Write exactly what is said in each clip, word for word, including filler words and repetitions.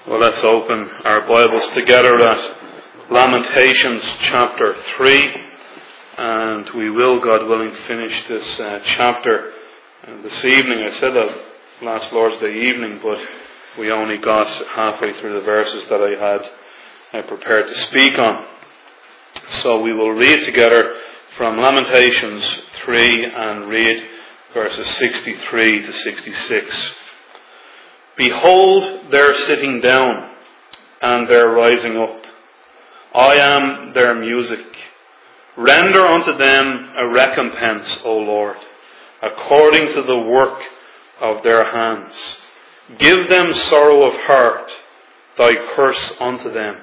Well, let's open our Bibles together at Lamentations chapter three, and we will, God willing, finish this uh, chapter uh, this evening. I said that last Lord's Day evening, but we only got halfway through the verses that I had uh, prepared to speak on. So we will read together from Lamentations three and read verses sixty-three to sixty-six. Behold their sitting down and their rising up. I am their music. Render unto them a recompense, O Lord, according to the work of their hands. Give them sorrow of heart, thy curse unto them.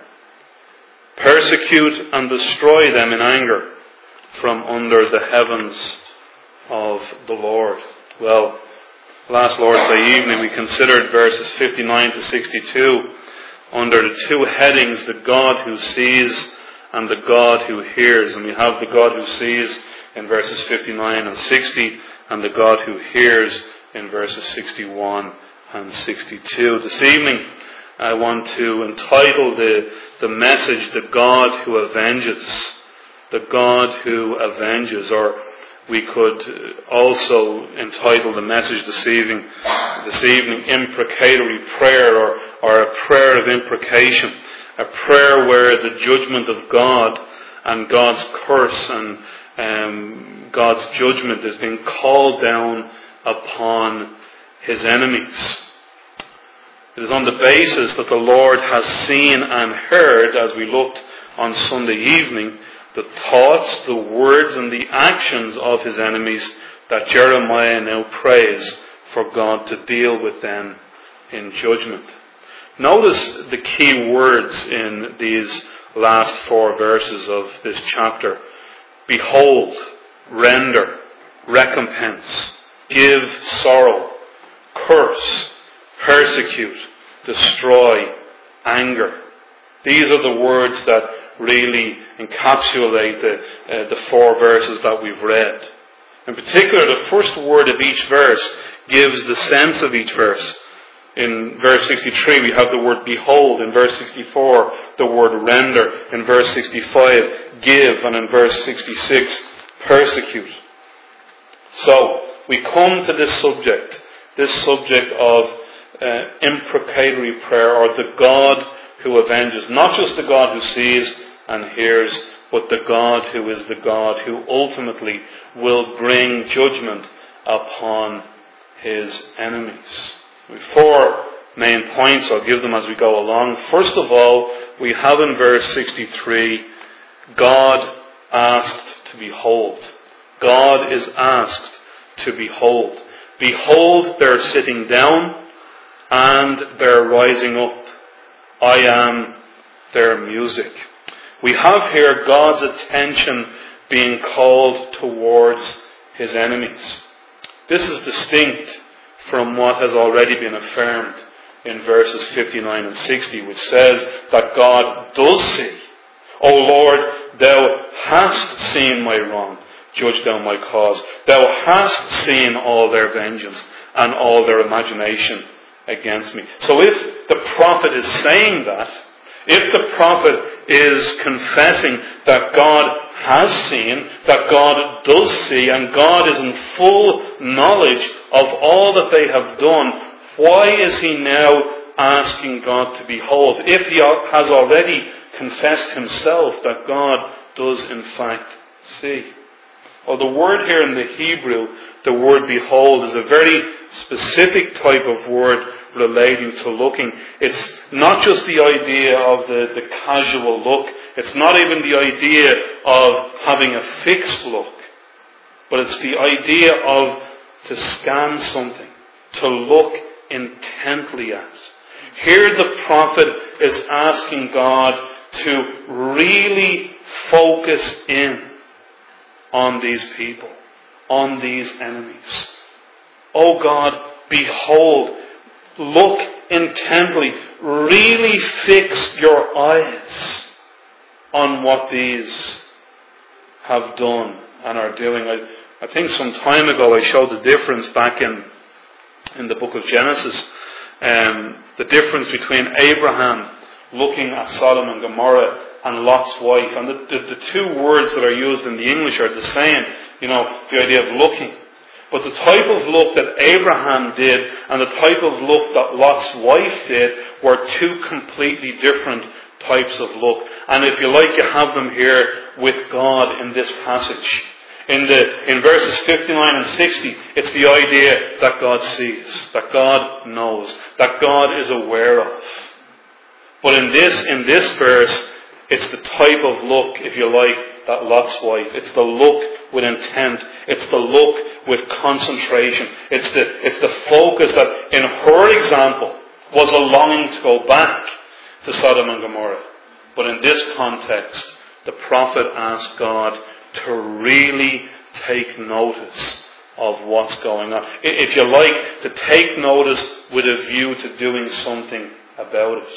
Persecute and destroy them in anger from under the heavens of the Lord. Well, last Lord's Day evening we considered verses fifty-nine to sixty-two under the two headings, the God who sees and the God who hears. And we have the God who sees in verses fifty-nine and sixty, and the God who hears in verses sixty-one and sixty-two. This evening I want to entitle the, the message, The God Who Avenges. The God Who Avenges, or we could also entitle the message this evening, this evening imprecatory prayer, or, or a prayer of imprecation, a prayer where the judgment of God and God's curse and um, God's judgment is being called down upon His enemies. It is on the basis that the Lord has seen and heard, as we looked on Sunday evening, the thoughts, the words and the actions of His enemies, that Jeremiah now prays for God to deal with them in judgment. Notice the key words in these last four verses of this chapter. Behold, render, recompense, give sorrow, curse, persecute, destroy, anger. These are the words that really encapsulate the, uh, the four verses that we've read. In particular, the first word of each verse gives the sense of each verse. In verse sixty-three we have the word behold, in verse sixty-four the word render, in verse sixty-five give, and in verse sixty-six persecute. So we come to this subject, this subject of uh, imprecatory prayer, or the God who avenges. Not just the God who sees and hears, but the God who is the God who ultimately will bring judgment upon His enemies. Four main points, I'll give them as we go along. First of all, we have in verse sixty-three, God asked to behold. God is asked to behold. Behold their sitting down and their rising up. I am their music. We have here God's attention being called towards His enemies. This is distinct from what has already been affirmed in verses fifty-nine and sixty, which says that God does see. O Lord, Thou hast seen my wrong. Judge Thou my cause. Thou hast seen all their vengeance and all their imagination against me. So if the prophet is saying that, if the prophet is confessing that God has seen, that God does see, and God is in full knowledge of all that they have done, why is he now asking God to behold, if he has already confessed himself that God does in fact see? Well, the word here in the Hebrew, the word behold, is a very specific type of word relating to looking. It's not just the idea of the, the casual look. It's not even the idea of having a fixed look. But it's the idea of to scan something, to look intently at. Here the prophet is asking God to really focus in on these people, on these enemies. Oh God, behold, look intently, really fix your eyes on what these have done and are doing. I, I think some time ago I showed the difference back in, in the book of Genesis um, the difference between Abraham looking at Sodom and Gomorrah and Lot's wife. And the, the, the two words that are used in the English are the same. You know, the idea of looking. But the type of look that Abraham did and the type of look that Lot's wife did were two completely different types of look. And if you like, you have them here with God in this passage. In the in verses fifty-nine and sixty, it's the idea that God sees, that God knows, that God is aware of. But in this in this verse, it's the type of look, if you like, that Lot's wife. It's the look with intent. It's the look with concentration. It's the it's the focus that, in her example, was a longing to go back to Sodom and Gomorrah. But in this context, the prophet asked God to really take notice of what's going on. If you like, to take notice with a view to doing something about it.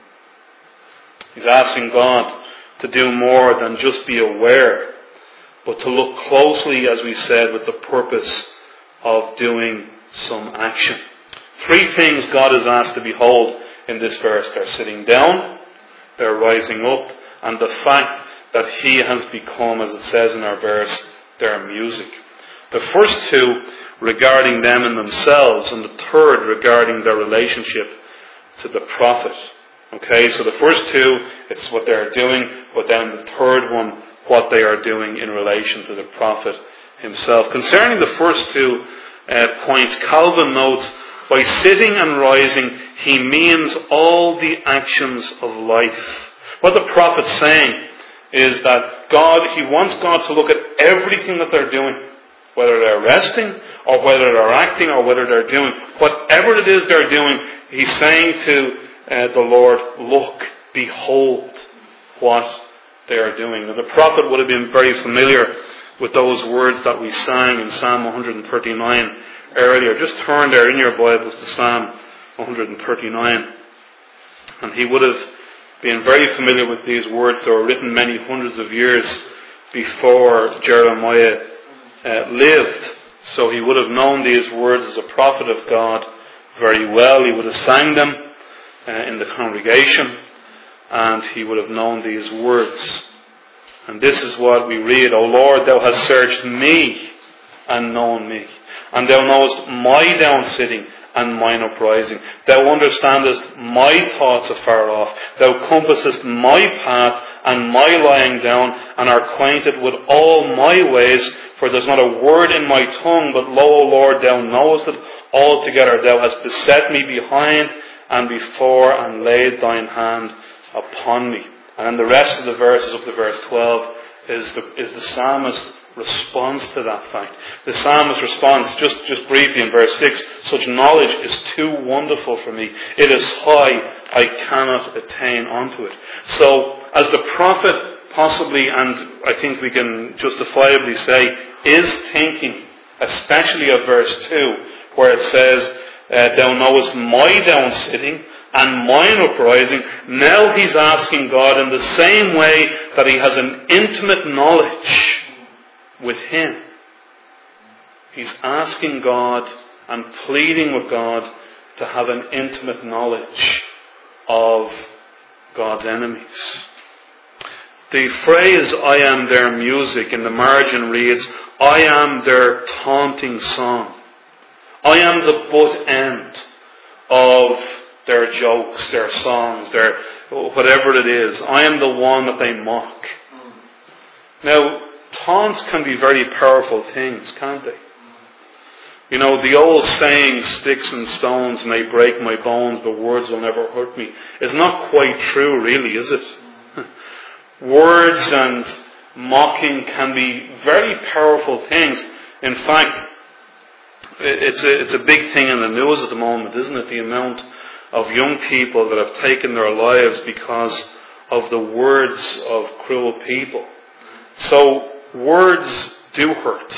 He's asking God to do more than just be aware, but to look closely, as we said, with the purpose of doing some action. Three things God is asked to behold in this verse. They're sitting down, they're rising up, and the fact that He has become, as it says in our verse, their music. The first two regarding them and themselves, and the third regarding their relationship to the prophet. Okay, so the first two, it's what they're doing, but then the third one, what they are doing in relation to the prophet himself. Concerning the first two uh, points, Calvin notes, by sitting and rising, he means all the actions of life. What the prophet's saying is that God, he wants God to look at everything that they're doing, whether they're resting, or whether they're acting, or whether they're doing. Whatever it is they're doing, he's saying to uh, the Lord, look, behold what they are doing. Now, the prophet would have been very familiar with those words that we sang in Psalm one thirty-nine earlier. Just turn there in your Bibles to Psalm one thirty-nine. And he would have been very familiar with these words. They were written many hundreds of years before Jeremiah uh, lived. So he would have known these words as a prophet of God very well. He would have sang them uh, in the congregation, and he would have known these words. And this is what we read: O Lord, thou hast searched me and known me, and thou knowest my down sitting and mine uprising. Thou understandest my thoughts afar off. Thou compassest my path and my lying down, and art acquainted with all my ways. For there is not a word in my tongue, but lo, O Lord, thou knowest it altogether. Thou hast beset me behind and before, and laid thine hand upon me. And then the rest of the verses up to verse twelve is the, is the psalmist's response to that fact. The psalmist responds just, just briefly in verse six, such knowledge is too wonderful for me. It is high, I cannot attain unto it. So, as the prophet possibly, and I think we can justifiably say, is thinking, especially of verse two, where it says, uh, thou knowest my down sitting and mine uprising. Now he's asking God in the same way that he has an intimate knowledge with him. He's asking God and pleading with God to have an intimate knowledge of God's enemies. The phrase, I am their music, in the margin reads, I am their taunting song. I am the butt end of their jokes, their songs, their whatever it is. I am the one that they mock. Now, taunts can be very powerful things, can't they? You know, the old saying, sticks and stones may break my bones, but words will never hurt me, is not quite true, really, is it? Words and mocking can be very powerful things. In fact, it's a, it's a big thing in the news at the moment, isn't it? The amount of young people that have taken their lives because of the words of cruel people. So, words do hurt.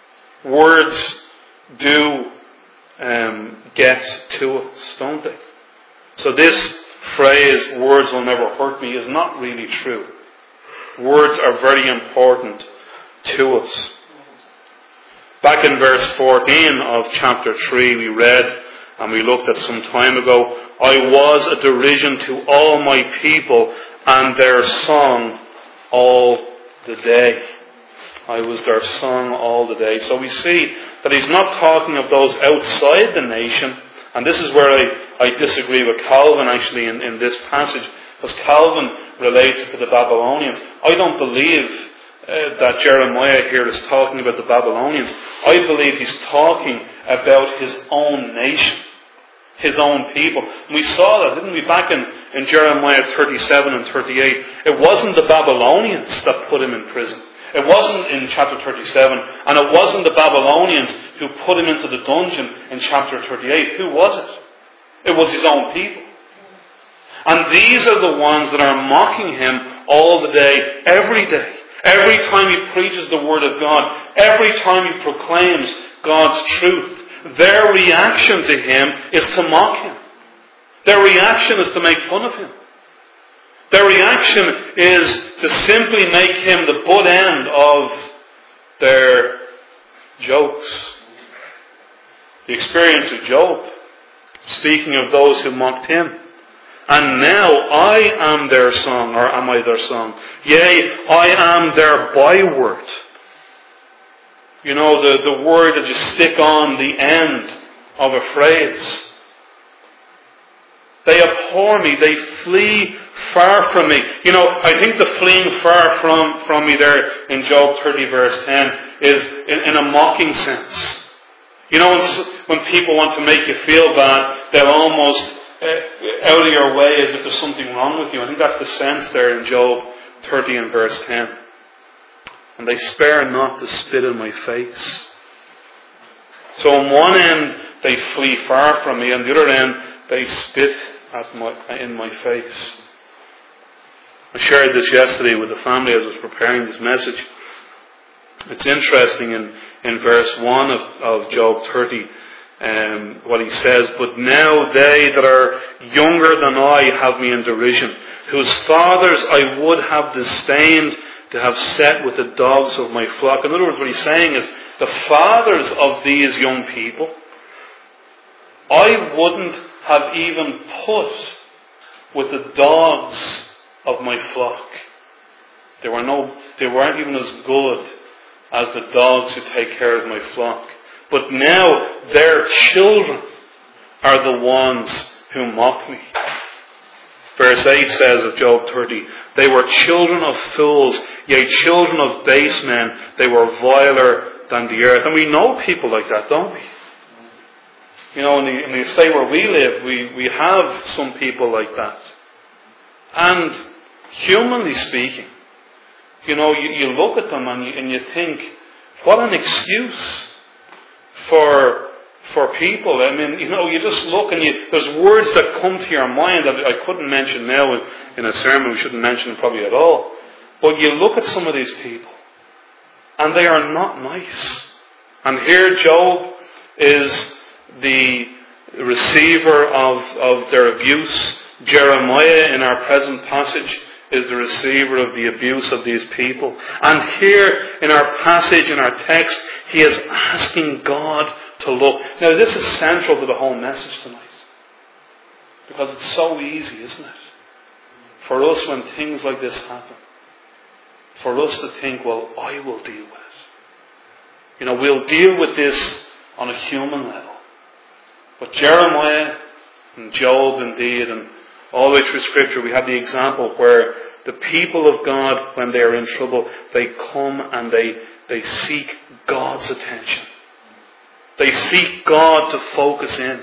Words do um, get to us, don't they? So this phrase, words will never hurt me, is not really true. Words are very important to us. Back in verse fourteen of chapter three, we read, and we looked at some time ago, I was a derision to all my people and their song all the day. I was their song all the day. So we see that he's not talking of those outside the nation. And this is where I, I disagree with Calvin actually in, in this passage. Because Calvin relates to the Babylonians. I don't believe uh, that Jeremiah here is talking about the Babylonians. I believe he's talking about his own nation. His own people. And we saw that, didn't we, back in, in Jeremiah thirty-seven and thirty-eight. It wasn't the Babylonians that put him in prison. It wasn't in chapter thirty-seven. And it wasn't the Babylonians who put him into the dungeon in chapter thirty-eight. Who was it? It was his own people. And these are the ones that are mocking him all the day, every day. Every time he preaches the Word of God. Every time he proclaims God's truth. Their reaction to him is to mock him. Their reaction is to make fun of him. Their reaction is to simply make him the butt end of their jokes. The experience of Job, speaking of those who mocked him. And now I am their song, or am I their song? Yea, I am their byword. You know, the, the word that you stick on the end of a phrase. They abhor me. They flee far from me. You know, I think the fleeing far from, from me there in Job thirty verse ten is in, in a mocking sense. You know, when, when people want to make you feel bad, they'll almost uh, out of your way as if there's something wrong with you. I think that's the sense there in Job thirty and verse ten. And they spare not to spit in my face. So on one end, they flee far from me. On the other end, they spit at my, in my face. I shared this yesterday with the family as I was preparing this message. It's interesting in, in verse one of, of Job thirty, um, what he says, but now they that are younger than I have me in derision, whose fathers I would have disdained to have set with the dogs of my flock. In other words, what he's saying is, the fathers of these young people, I wouldn't have even put with the dogs of my flock. They were no, they weren't even as good as the dogs who take care of my flock. But now their children are the ones who mock me. Verse eight says of Job thirty, they were children of fools, yea, children of base men. They were viler than the earth. And we know people like that, don't we? You know, in the, in the estate where we live, we, we have some people like that. And humanly speaking, you know, you, you look at them and you, and you think, what an excuse for for people. I mean, you know, you just look and you, there's words that come to your mind that I couldn't mention now in, in a sermon. We shouldn't mention probably at all. But you look at some of these people and they are not nice. And here Job is the receiver of, of their abuse. Jeremiah in our present passage is the receiver of the abuse of these people. And here in our passage, in our text, he is asking God to look. Now this is central to the whole message tonight. Because it's so easy, isn't it? For us when things like this happen. For us to think, well, I will deal with it. You know, we'll deal with this on a human level. But Jeremiah and Job indeed, and all the way through Scripture, we have the example where the people of God, when they are in trouble, they come and they, they seek God's attention. They seek God to focus in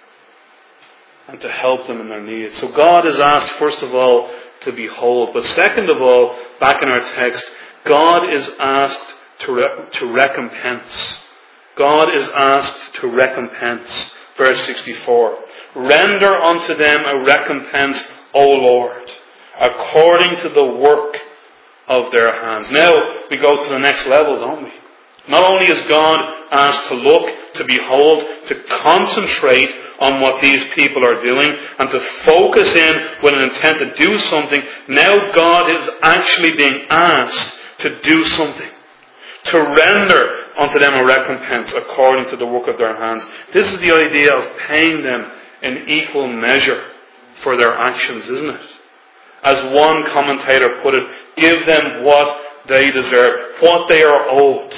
and to help them in their needs. So God is asked, first of all, to behold. But second of all, back in our text, God is asked to, re- to recompense. God is asked to recompense. Verse sixty-four. Render unto them a recompense, O Lord, according to the work of their hands. Now we go to the next level, don't we? Not only is God asked to look, to behold, to concentrate on what these people are doing and to focus in with an intent to do something, now God is actually being asked to do something. To render unto them a recompense according to the work of their hands. This is the idea of paying them in equal measure for their actions, isn't it? As one commentator put it, give them what they deserve, what they are owed.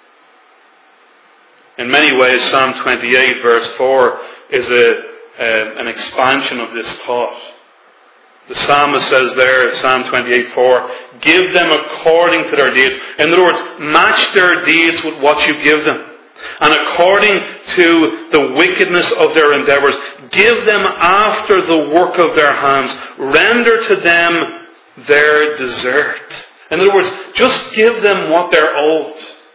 In many ways, Psalm twenty-eight verse four is a, a, an expansion of this thought. The psalmist says there, Psalm twenty-eight four, give them according to their deeds. In other words, match their deeds with what you give them. And according to the wickedness of their endeavours, give them after the work of their hands. Render to them their desert. In other words, just give them what they're owed.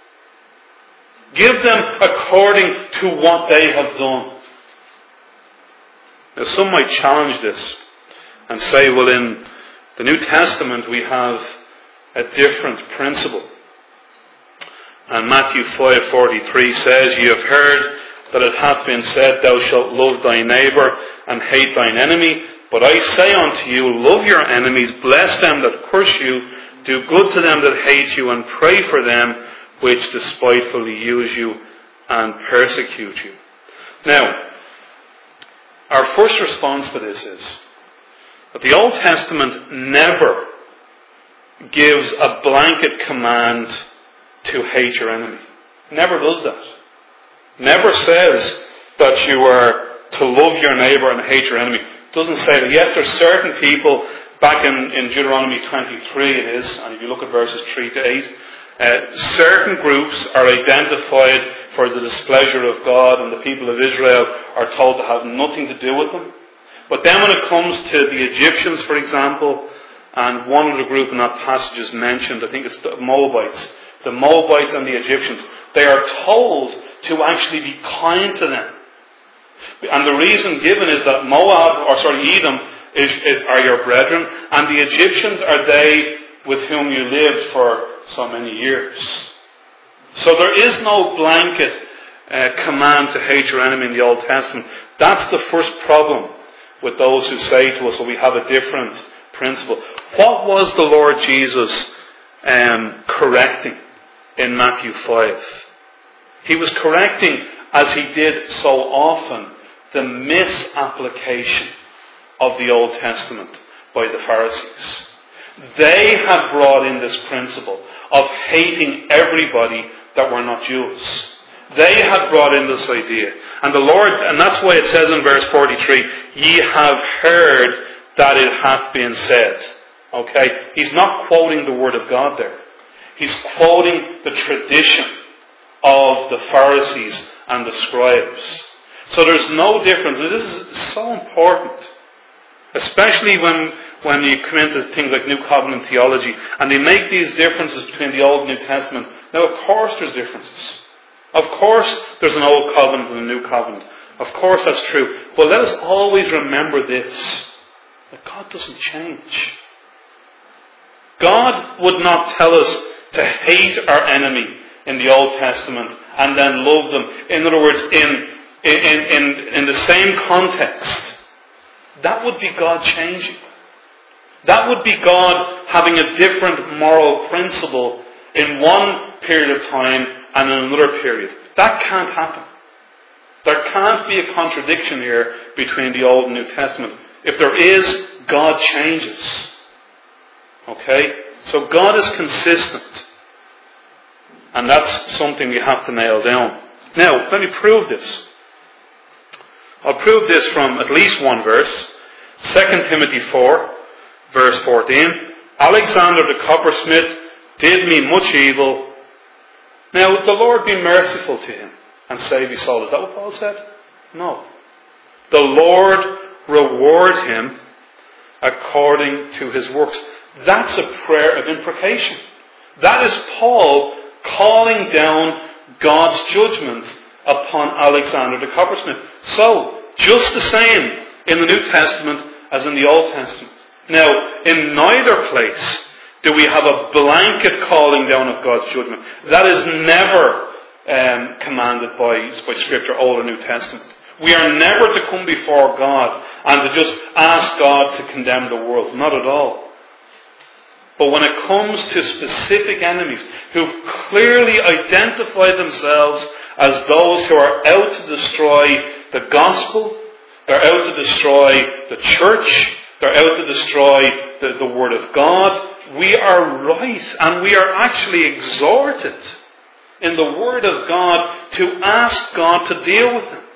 Give them according to what they have done. Now some might challenge this and say, well, in the New Testament we have a different principle. And Matthew five forty-three says, ye have heard that it hath been said, thou shalt love thy neighbour and hate thine enemy. But I say unto you, love your enemies, bless them that curse you, do good to them that hate you, and pray for them which despitefully use you and persecute you. Now, our first response to this is that the Old Testament never gives a blanket command to hate your enemy. Never does that. Never says that you are to love your neighbour and hate your enemy. It doesn't say that. Yes, there's certain people, back in, in Deuteronomy twenty-three it is, and if you look at verses three to eight, uh, certain groups are identified for the displeasure of God, and the people of Israel are told to have nothing to do with them. But then when it comes to the Egyptians, for example, and one of the group in that passage is mentioned, I think it's the Moabites, the Moabites and the Egyptians, they are told to actually be kind to them. And the reason given is that Moab, or sorry, Edom, is, is, are your brethren, and the Egyptians are they with whom you lived for so many years. So there is no blanket uh, command to hate your enemy in the Old Testament. That's the first problem with those who say to us, well, we have a different principle. What was the Lord Jesus um, correcting in Matthew five? He was correcting, as he did so often, the misapplication of the Old Testament by the Pharisees. They had brought in this principle of hating everybody that were not Jews. They had brought in this idea. And the Lord, and that's why it says in verse forty-three, ye have heard that it hath been said. Okay? He's not quoting the Word of God there. He's quoting the tradition of the Pharisees and the scribes. So there's no difference. And this is so important. Especially when, when you come into things like New Covenant theology, and they make these differences between the Old and New Testament. Now, of course there's differences. Of course there's an Old Covenant and a New Covenant. Of course that's true. But let us always remember this, that God doesn't change. God would not tell us to hate our enemy in the Old Testament and then love them. In other words, in, in, in, in the same context. That would be God changing. That would be God having a different moral principle in one period of time and in another period. That can't happen. There can't be a contradiction here between the Old and New Testament. If there is, God changes. Okay? So God is consistent. And that's something we have to nail down. Now, let me prove this. I'll prove this from at least one verse. Second Timothy four, verse fourteen. Alexander the coppersmith did me much evil. Now, the Lord be merciful to him and save his soul. Is that what Paul said? No. The Lord reward him according to his works. That's a prayer of imprecation. That is Paul calling down God's judgment upon Alexander the coppersmith. So, just the same in the New Testament as in the Old Testament. Now, in neither place do we have a blanket calling down of God's judgment. That is never um, commanded by, by Scripture, Old or New Testament. We are never to come before God and to just ask God to condemn the world. Not at all. But when it comes to specific enemies who've clearly identified themselves as those who are out to destroy the gospel, they're out to destroy the church, they're out to destroy the, the Word of God, we are right and we are actually exhorted in the Word of God to ask God to deal with them.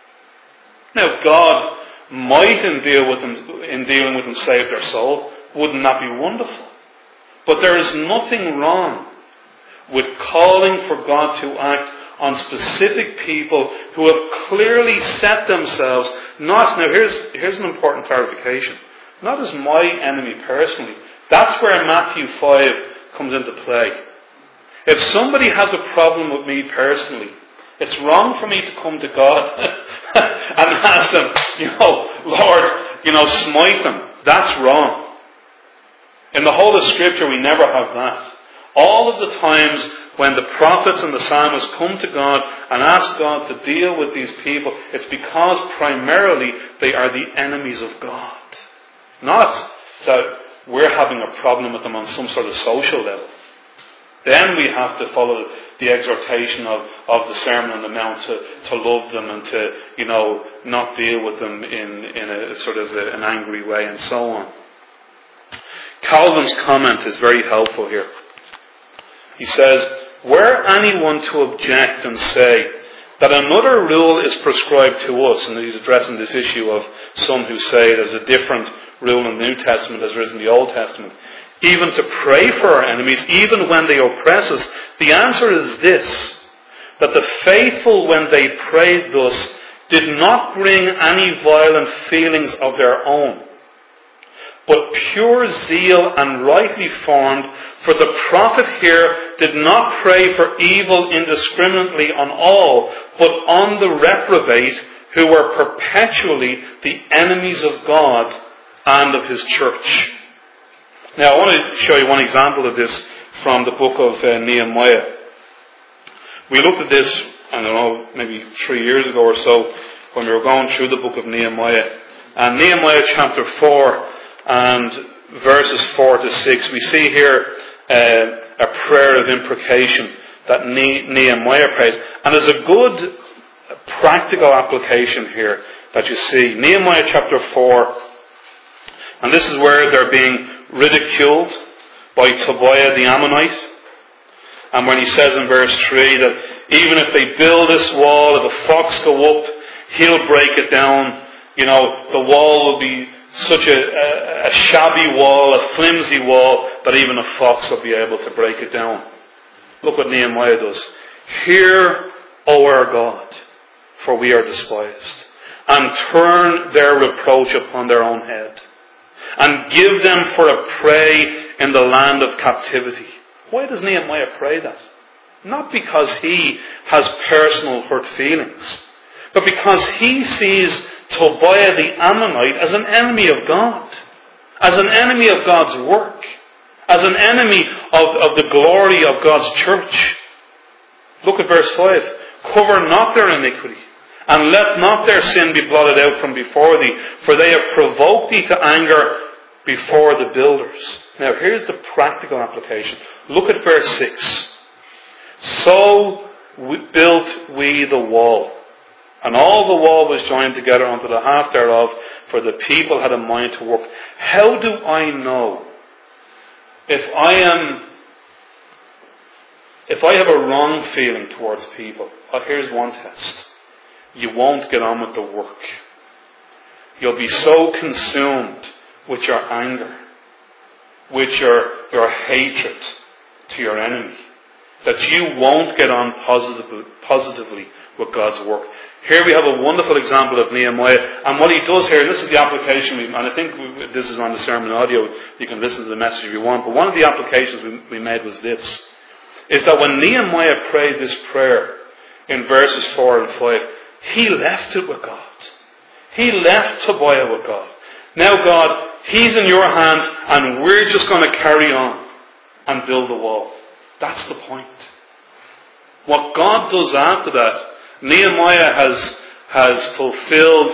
Now, God might in, deal with them, in dealing with them save their soul. Wouldn't that be wonderful? But there is nothing wrong with calling for God to act on specific people who have clearly set themselves, not, now here's, here's an important clarification, not as my enemy personally. That's where Matthew five comes into play. If somebody has a problem with me personally, it's wrong for me to come to God and ask them, you know, Lord, you know, smite them. That's wrong. In the whole of Scripture, we never have that. All of the times when the prophets and the psalmists come to God and ask God to deal with these people, it's because primarily they are the enemies of God. Not that we're having a problem with them on some sort of social level. Then we have to follow the exhortation of, of the Sermon on the Mount to, to love them and to, you know, not deal with them in, in a sort of a, an angry way and so on. Calvin's comment is very helpful here. He says, were anyone to object and say that another rule is prescribed to us, and he's addressing this issue of some who say there's a different rule in the New Testament as there is in the Old Testament, even to pray for our enemies, even when they oppress us, the answer is this, that the faithful, when they prayed thus, did not bring any violent feelings of their own, but pure zeal and rightly formed, for the prophet here did not pray for evil indiscriminately on all, but on the reprobate, who were perpetually the enemies of God and of His church. Now I want to show you one example of this from the book of uh, Nehemiah. We looked at this, I don't know, maybe three years ago or so, when we were going through the book of Nehemiah. And Nehemiah chapter four and verses four to six, we see here uh, a prayer of imprecation that ne- Nehemiah prays. And there's a good practical application here that you see. Nehemiah chapter four, and this is where they're being ridiculed by Tobiah the Ammonite. And when he says in verse three that even if they build this wall, if a fox go up, he'll break it down. You know, the wall will be such a, a, a shabby wall, a flimsy wall, that even a fox will be able to break it down. Look what Nehemiah does. Hear, O our God, for we are despised, and turn their reproach upon their own head, and give them for a prey in the land of captivity. Why does Nehemiah pray that? Not because he has personal hurt feelings, but because he sees Tobiah the Ammonite as an enemy of God, as an enemy of God's work, as an enemy of, of the glory of God's church. Look at verse five. Cover not their iniquity, and let not their sin be blotted out from before thee, for they have provoked thee to anger before the builders. Now here's the practical application. Look at verse six. So we built we the wall, and all the wall was joined together unto the half thereof, for the people had a mind to work. How do I know if I am, if I have a wrong feeling towards people? Well, here's one test. You won't get on with the work. You'll be so consumed with your anger, with your, your hatred to your enemy, that you won't get on positively, positively with God's work. Here we have a wonderful example of Nehemiah, and what he does here, and this is the application, we, and I think we, this is on the sermon audio, you can listen to the message if you want, but one of the applications we, we made was this, is that when Nehemiah prayed this prayer in verses four and five, he left it with God. He left Tobiah with God. Now God, He's in your hands, and we're just going to carry on and build the wall. That's the point. What God does after that, Nehemiah has, has fulfilled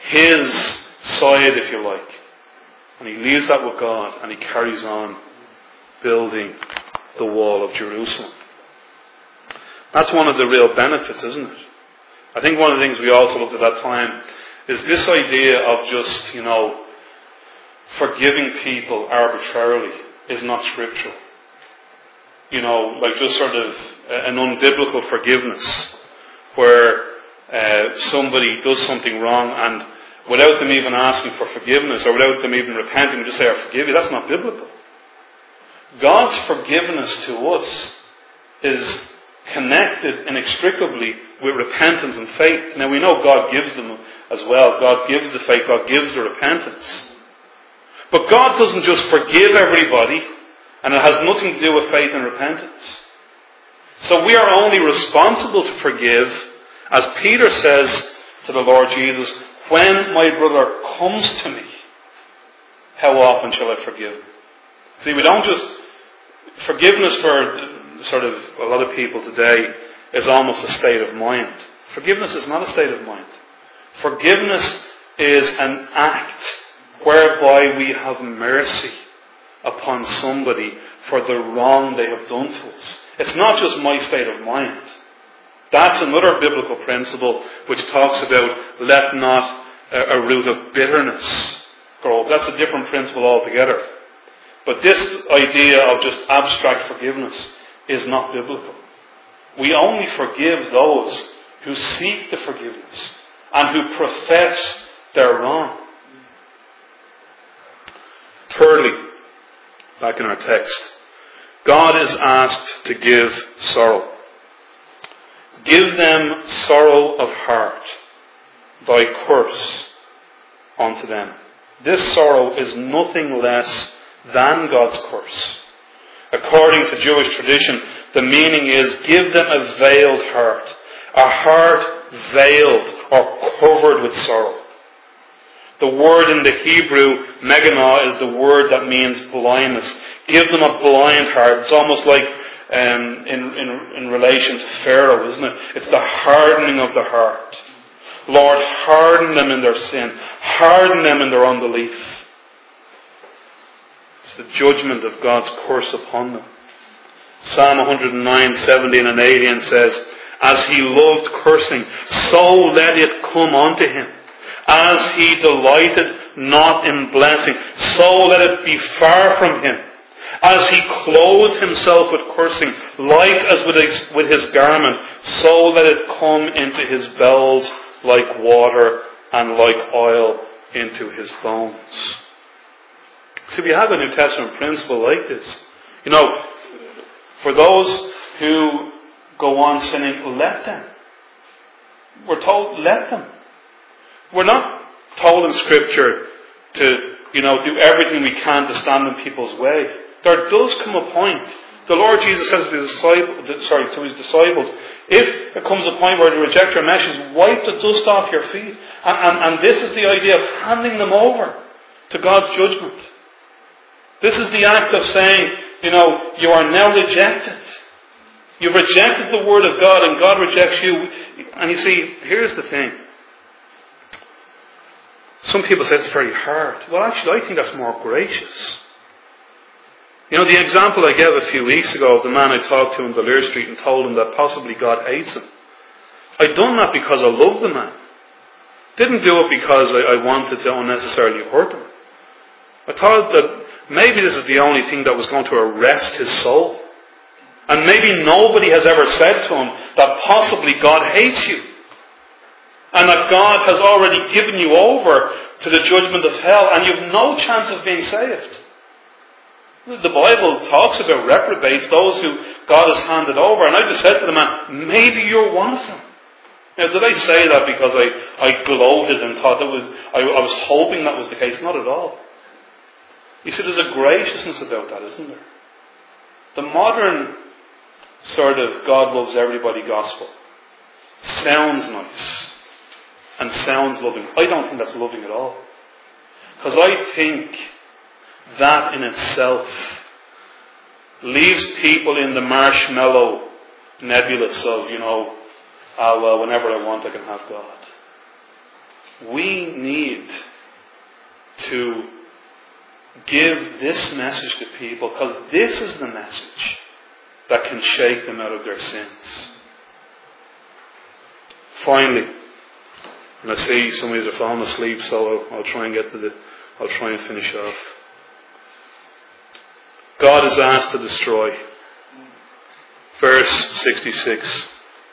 his side, if you like. And he leaves that with God, and he carries on building the wall of Jerusalem. That's one of the real benefits, isn't it? I think one of the things we also looked at that time is this idea of just, you know, forgiving people arbitrarily is not scriptural. You know, like just sort of an unbiblical forgiveness where uh, somebody does something wrong and without them even asking for forgiveness or without them even repenting, just say, I forgive you. That's not biblical. God's forgiveness to us is connected inextricably with repentance and faith. Now we know God gives them as well. God gives the faith. God gives the repentance. But God doesn't just forgive everybody, and it has nothing to do with faith and repentance. So we are only responsible to forgive, as Peter says to the Lord Jesus, when my brother comes to me, how often shall I forgive him? See, we don't just... Forgiveness for sort of a lot of people today is almost a state of mind. Forgiveness is not a state of mind. Forgiveness is an act whereby we have mercy upon somebody for the wrong they have done to us. It's not just my state of mind. That's another biblical principle which talks about let not a, a root of bitterness grow. That's a different principle altogether. But this idea of just abstract forgiveness is not biblical. We only forgive those who seek the forgiveness and who profess their wrong. Thirdly, back in our text, God is asked to give sorrow. Give them sorrow of heart, thy curse unto them. This sorrow is nothing less than God's curse. According to Jewish tradition, the meaning is give them a veiled heart, a heart veiled or covered with sorrow. The word in the Hebrew, meganah, is the word that means blindness. Give them a blind heart. It's almost like um, in, in, in relation to Pharaoh, isn't it? It's the hardening of the heart. Lord, harden them in their sin. Harden them in their unbelief. It's the judgment of God's curse upon them. Psalm one oh nine, seventeen and eighteen says, as he loved cursing, so let it come unto him. As he delighted not in blessing, so let it be far from him. As he clothed himself with cursing, like as with his, with his garment, so let it come into his bowels like water and like oil into his bones. So we have a New Testament principle like this. You know, for those who go on sinning, let them. We're told, let them. We're not told in Scripture to, you know, do everything we can to stand in people's way. There does come a point. The Lord Jesus says to his disciples, sorry, to his disciples, if there comes a point where they reject your message, wipe the dust off your feet. And, and, and this is the idea of handing them over to God's judgment. This is the act of saying, you know, you are now rejected. You've rejected the Word of God and God rejects you. And you see, here's the thing. Some people say it's very hard. Well, actually, I think that's more gracious. You know, the example I gave a few weeks ago of the man I talked to on Delir Street and told him that possibly God hates him. I'd done that because I loved the man. Didn't do it because I, I wanted to unnecessarily hurt him. I thought that maybe this is the only thing that was going to arrest his soul. And maybe nobody has ever said to him that possibly God hates you. And that God has already given you over to the judgment of hell and you have no chance of being saved. The Bible talks about reprobates, those who God has handed over. And I just said to the man, maybe you're one of them. Now, did I say that because I, I gloated and thought that was, I, I was hoping that was the case? Not at all. You see, there's a graciousness about that, isn't there? The modern sort of God loves everybody gospel sounds nice and sounds loving. I don't think that's loving at all. Because I think that in itself leaves people in the marshmallow nebulous of, you know, ah, well, whenever I want I can have God. We need to give this message to people, because this is the message that can shake them out of their sins. Finally, and I see some of you are falling asleep, so I'll, I'll try and get to the, I'll try and finish off. God is asked to destroy. Verse sixty-six.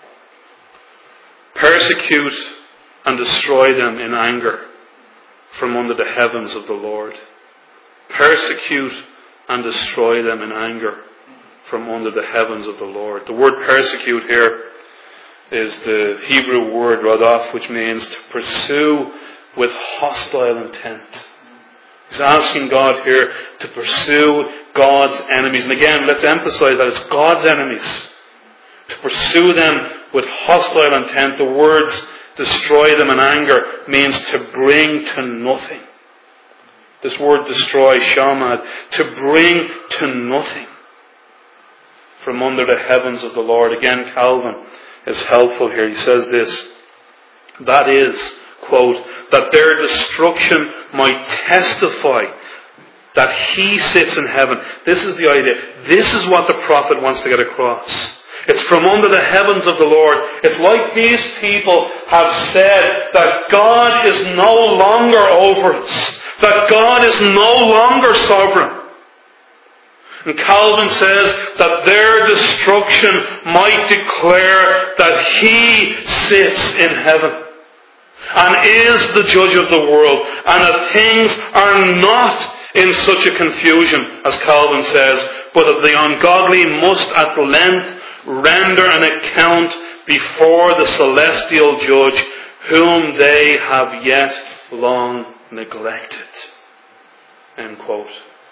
Persecute and destroy them in anger from under the heavens of the Lord. Persecute and destroy them in anger from under the heavens of the Lord. The word persecute here is the Hebrew word radaf, which means to pursue with hostile intent. He's asking God here to pursue God's enemies. And again, let's emphasize that it's God's enemies. To pursue them with hostile intent. The words destroy them in anger means to bring to nothing. This word destroy, shamad, to bring to nothing from under the heavens of the Lord. Again, Calvin is helpful here. He says this, that is, quote, that their destruction might testify that He sits in heaven. This is the idea. This is what the prophet wants to get across. It's from under the heavens of the Lord. It's like these people have said that God is no longer over us. That God is no longer sovereign. And Calvin says that their destruction might declare that He sits in heaven and is the judge of the world, and that things are not in such a confusion, as Calvin says, but that the ungodly must at length render an account before the celestial judge, whom they have yet long neglected. End quote.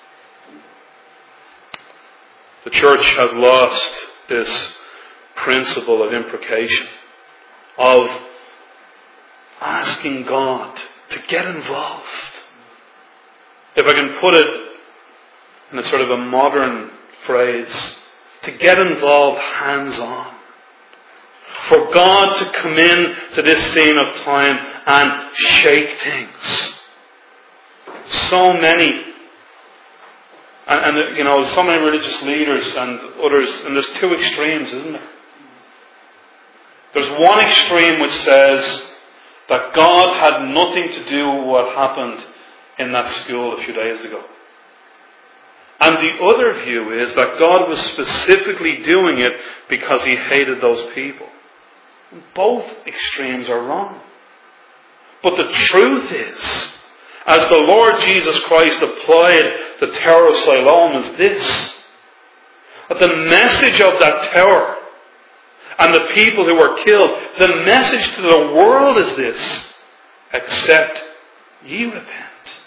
The church has lost this principle of imprecation, of asking God to get involved. If I can put it in a sort of a modern phrase, to get involved hands-on. For God to come in to this scene of time and shake things. So many, and, and you know, so many religious leaders and others, and there's two extremes, isn't there? There's one extreme which says that God had nothing to do with what happened in that school a few days ago. And the other view is that God was specifically doing it because He hated those people. Both extremes are wrong. But the truth is, as the Lord Jesus Christ applied the Tower of Siloam, is this, that the message of that tower and the people who were killed, the message to the world is this: except ye repent,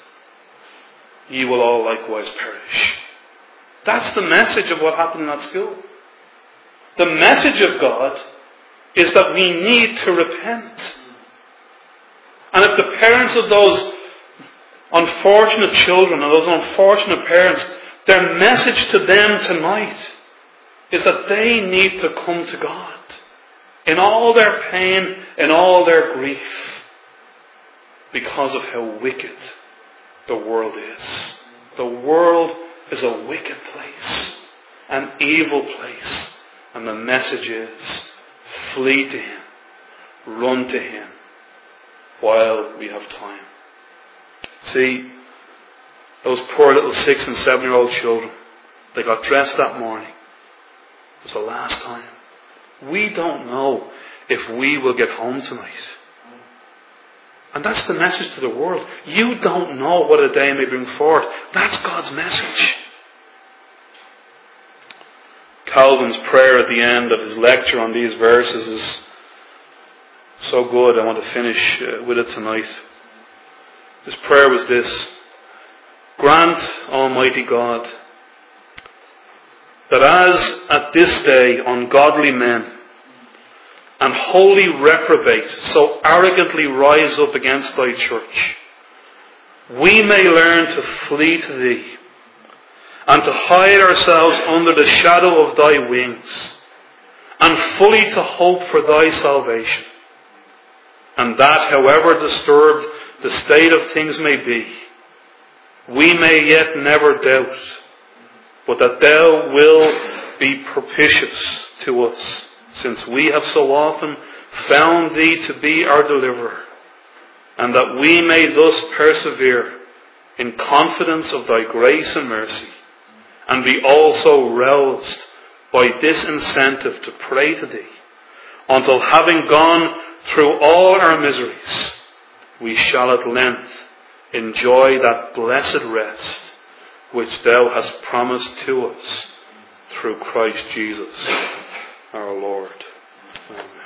ye will all likewise perish. That's the message of what happened in that school. The message of God is that we need to repent. And if the parents of those unfortunate children and those unfortunate parents, their message to them tonight is that they need to come to God in all their pain, in all their grief, because of how wicked the world is. The world is a wicked place, an evil place, and the message is, flee to Him, run to Him while we have time. See, those poor little six and seven year old children, they got dressed that morning. It was the last time. We don't know if we will get home tonight. And that's the message to the world. You don't know what a day may bring forth. That's God's message. Calvin's prayer at the end of his lecture on these verses is so good. I want to finish uh, with it tonight. His prayer was this: grant, Almighty God, that as at this day ungodly men and wholly reprobate so arrogantly rise up against Thy church, we may learn to flee to Thee and to hide ourselves under the shadow of Thy wings, and fully to hope for Thy salvation, and that however disturbed the state of things may be, we may yet never doubt, but that thou wilt be propitious to us, since we have so often found thee to be our deliverer, and that we may thus persevere in confidence of thy grace and mercy, and be also roused by this incentive to pray to thee, until having gone through all our miseries, we shall at length enjoy that blessed rest which thou hast promised to us through Christ Jesus our Lord. Amen.